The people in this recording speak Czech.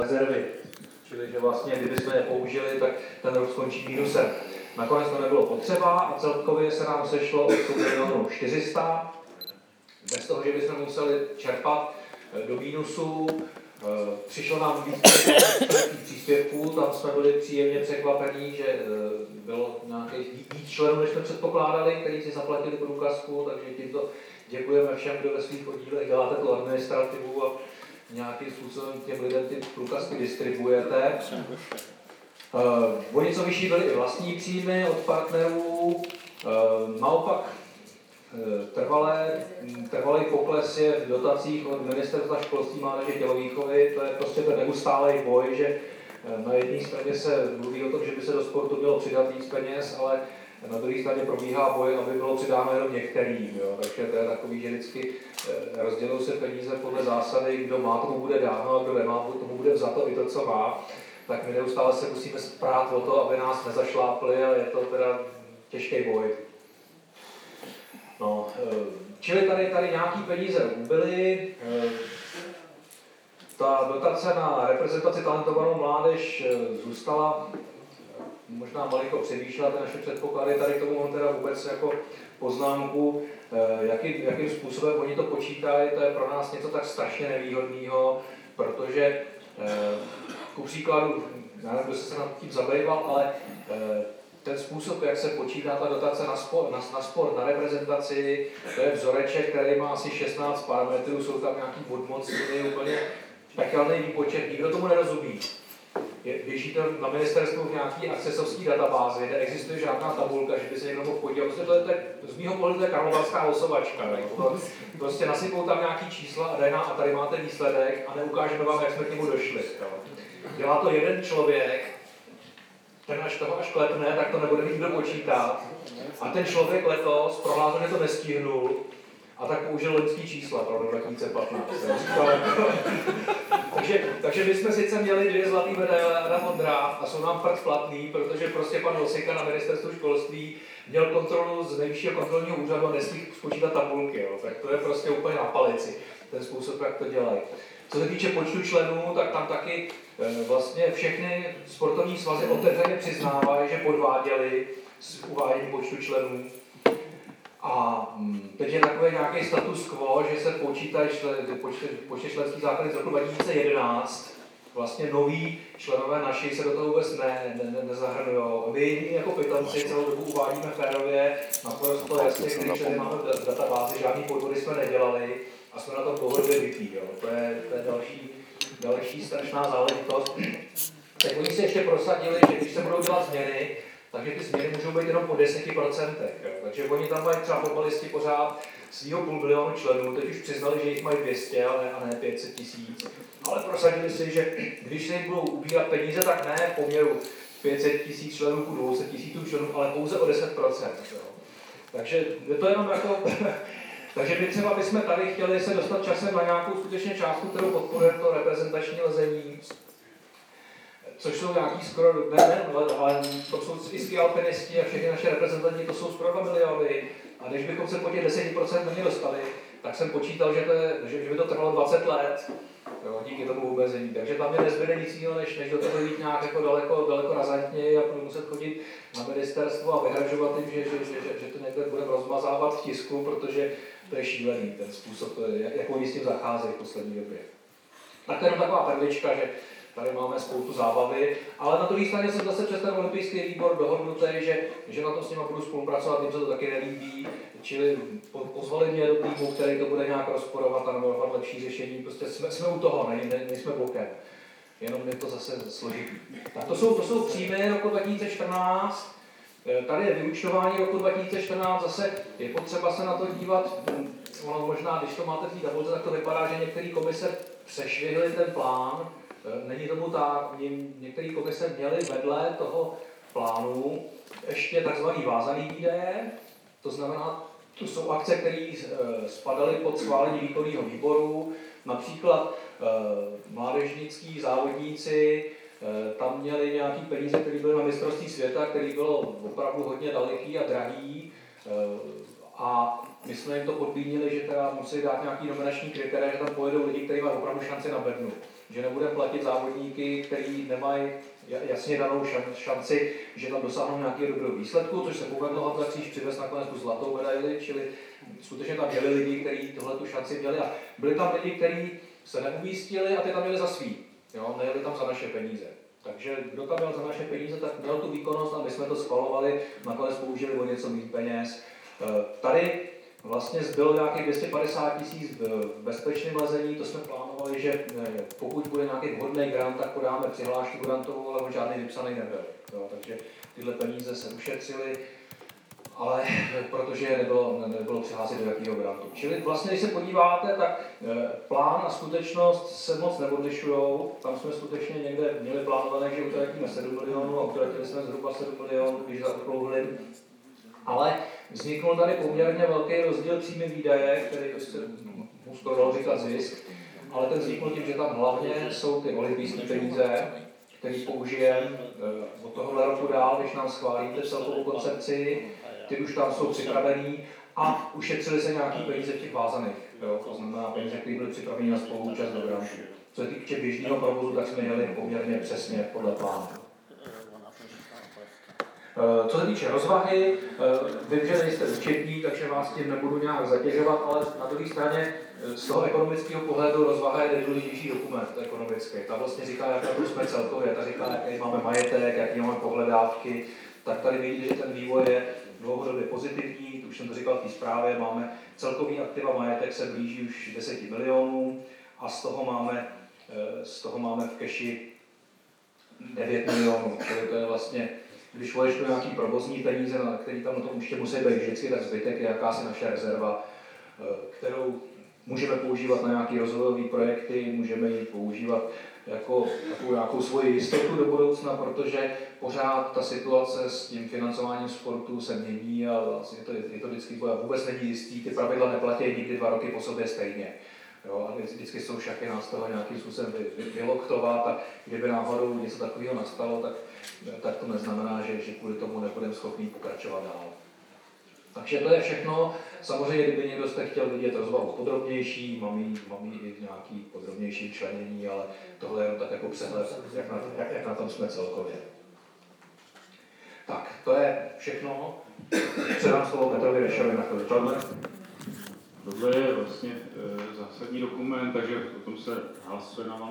rezervy. Čili že vlastně, kdybychom je použili, tak ten rok skončí mínusem. Nakonec to nebylo potřeba a celkově se nám sešlo 8 milionů 400. Bez toho, že bychom museli čerpat do mínusu. Přišlo nám víc příspěvků, tam jsme byli příjemně překvapení, že bylo nějakých víc členů, než jsme předpokládali, kteří si zaplatili průkazku, takže tímto děkujeme všem, kdo ve svých oddílech děláte tu administrativu a nějakým způsobem těm lidem ty průkazky distribuujete. O něco vyšší byly i vlastní příjmy od partnerů, naopak trvalý pokles je v dotacích od Ministerstva školství, mládeže, tělovýchovy. To je prostě ten neustálý boj, že na jedné straně se mluví o tom, že by se do sportu mělo přidat víc peněz, ale na druhé straně probíhá boj, aby bylo přidáno jenom některým. Jo. Takže to je takový, že vždycky rozdělují se peníze podle zásady, kdo má, tomu bude dáno, a kdo nemá, tomu bude vzato i to, co má. Tak my neustále se musíme sprát o to, aby nás nezašlápli, a je to teda těžký boj. No, čili tady nějaký peníze ubyly. Ta dotace na reprezentaci talentovanou mládež zůstala, možná malinko převýšila ty naše předpoklady, tady k tomu mám teda vůbec jako poznámku, jakým způsobem oni to počítají, to je pro nás něco tak strašně nevýhodného, protože ku příkladu, já nevím, kdo se nad tím zabýval, ale ten způsob, jak se počítá ta dotace na sport, na reprezentaci, to je vzoreček, který má asi 16 parametrů, jsou tam nějaký bodmocny, úplně pekelný výpočet, nikdo tomu nerozumí. Běží to na ministerstvu v nějaký accesovský databázi, neexistuje žádná tabulka, že by se někdo mohl podívat. Prostě to je z mýho pohledu to je karlovarská losovačka. Prostě nasypou tam nějaký čísla a tady máte výsledek a neukážeme vám, jak jsme k němu došli. Dělá to jeden člověk, ten až klepne, tak to nebude mít kdo počítat. A ten člověk letos prohlásil, že to nestihnul, a tak použil loňský čísla pro 2015. takže my jsme sice měli 2 zlatý medaile Adam Ondra a jsou nám prd platný, protože prostě pan Losika na ministerstvu školství měl kontrolu z nejvyššího kontrolního úřadu a nestihl spočítat tabulky. Jo. Tak to je prostě úplně na palici, ten způsob, jak to dělají. Co se týče počtu členů, tak tam taky vlastně všechny sportovní svazy otevřeně přiznávají, že podváděli s uváděním počtu členů. A teď je takový nějaký status quo, že se počítají počty členských základů z roku 2011. Vlastně noví členové naši se do toho vůbec nezahrnují. My jako pitomci celou dobu uvádíme férově, naprosto jasně, když členy máme v databázi, žádný podvody jsme nedělali a jsme na tom dlouhodobě vytý. To je další strašná záležitost. Tak oni se ještě prosadili, že když se budou dělat změny, takže ty změny můžou být jenom po 10%. Takže oni tam mají třeba fotbalisti pořád svýho 500 000 členů, teď už přiznali, že jich mají 200, a ne 500 000. Ale prosadili si, že když se jim budou ubírat peníze, tak ne v poměru 500 000 členů ku 200 000 členů, ale pouze o 10%. Takže je to jenom jako... Takže my třeba bychom tady chtěli se dostat časem na nějakou skutečně částku, kterou podporuje to reprezentační lezení, což jsou nějaký skoro, ale to jsou i ski alpinisti a všechny naše reprezentanti, to jsou skoro 2 miliony. A když bychom se po těch 10% na ně dostali, tak jsem počítal, že by to trvalo 20 let, jo, díky tomu omezení. Takže tam je nezbyde nic jiného, než do toho jít nějak jako daleko razantněji a muset chodit na ministerstvo a vyhražovat jim, že to někde budeme rozmazávat v tisku, protože to je šílený, ten způsob, jak oni s tím zacházejí v poslední době. Tak to je jenom taková perlička, že tady máme spoustu zábavy, ale na druhé straně jsem zase přes ten olympijský výbor dohodnutý, že na tom s nimi budu spolupracovat, jim se to taky nelíbí, čili pozvali mě do týmu, který to bude nějak rozporovat a navrhovat lepší řešení, prostě jsme u toho, nejsme bokem, jenom je to zase složitý. Tak to jsou příjmy roku 2014, tady je vyúčtování roku 2014, zase je potřeba se na to dívat, ono možná, když to máte v té tabulce, tak to vypadá, že některé komise přešvihly ten plán. Není tomu tak, některé komise měly vedle toho plánu ještě takzvaný vázaný výdaje, to znamená, to jsou akce, které spadaly pod schválení výkonného výboru, například mládežnický závodníci, tam měli nějaký peníze, které byly na mistrovství světa, který bylo opravdu hodně daleký a drahý, a my jsme jim to podmínili, že teda musí dát nějaký nominační kritéria, že tam pojedou lidi, kteří mají opravdu šanci na bednu. že nebudeme platit závodníky, kteří nemají jasně danou šanci, že tam dosáhnou nějakého dobrého výsledku, což se povedlo Hamza Kříž přivez nakonec tu zlatou medaili, čili skutečně tam měli lidi, kteří tohle tu šanci měli a byli tam lidi, kteří se neumístili a ty tam měli za svý, jo? Nejeli tam za naše peníze. Takže kdo tam měl za naše peníze, tak měl tu výkonnost a my jsme to schvalovali, nakonec použili o něco méně peněz. Tady vlastně zbylo nějakých 250 000 v bezpečném lezení, to jsme plánovali, že pokud bude nějaký vhodný grant, tak podáme přihlášku grantovou, ale on žádný vypsaný nebyl. Jo, takže tyhle peníze se ušetřily, ale protože nebylo přihlásit do jakého grantu. Čili vlastně, když se podíváte, tak plán a skutečnost se moc neodlišujou. Tam jsme skutečně někde měli plánované, že utratíme 7 milionů a utratili jsme zhruba 7 milionů, když zaokrouhlím. Ale vznikl tady poměrně velký rozdíl příjmy výdaje, který se mu skoro dalo říkat zisk, ale ten vznikl tím, že tam hlavně jsou ty olympijské peníze, které použijeme od tohohle roku dál, když nám schválíte celkovou koncepci, ty už tam jsou připravený a ušetřili se nějaký peníze v těch vázaných. Jo? To znamená peníze, které byly připraveny na spoluúčast do grantu. Co se týče běžného provozu, tak jsme jeli poměrně přesně podle plánu. Co se týče rozvahy, vím, že nejste účetní, takže vás tím nebudu nějak zatěžovat, ale na druhé straně z toho ekonomického pohledu rozvaha je nejdůležitější dokument ekonomický. Ta vlastně říká, jak na to jsme celkově, ta říká, jaký máme majetek, jaký máme pohledávky, tak tady vidíte, že ten vývoj je dlouhodobě pozitivní, už jsem to říkal v té zprávě, máme celkový aktiva majetek se blíží už 10 milionů a z toho máme v keši 9 milionů, čili to je vlastně, když odečtu nějaký provozní peníze, které tam na tom ještě musí být vždycky, tak zbytek je jakási naše rezerva, kterou můžeme používat na nějaké rozvojové projekty, můžeme ji používat jako takovou nějakou svoji jistotu do budoucna, protože pořád ta situace s tím financováním sportu se mění a vlastně je to vždycky vůbec není jistý, ty pravidla neplatí nikdy 2 roky po sobě stejně. Jo, a vždycky jsou šachy nás toho nějakým způsobem vyloktovat a kdyby náhodou něco takového nastalo, tak to neznamená, že kvůli tomu nebudeme schopni pokračovat dál. Takže to je všechno. Samozřejmě, kdyby někdo jste chtěl vidět rozvahu podrobnější, mám i nějaký podrobnější členění, ale tohle je tak jako přehled, jak na tom jsme celkově. Tak, to je všechno. Předám slovo Petrovi Rešovi na chvíli. Tohle je vlastně zásadní dokument, takže o tom se hlasuje na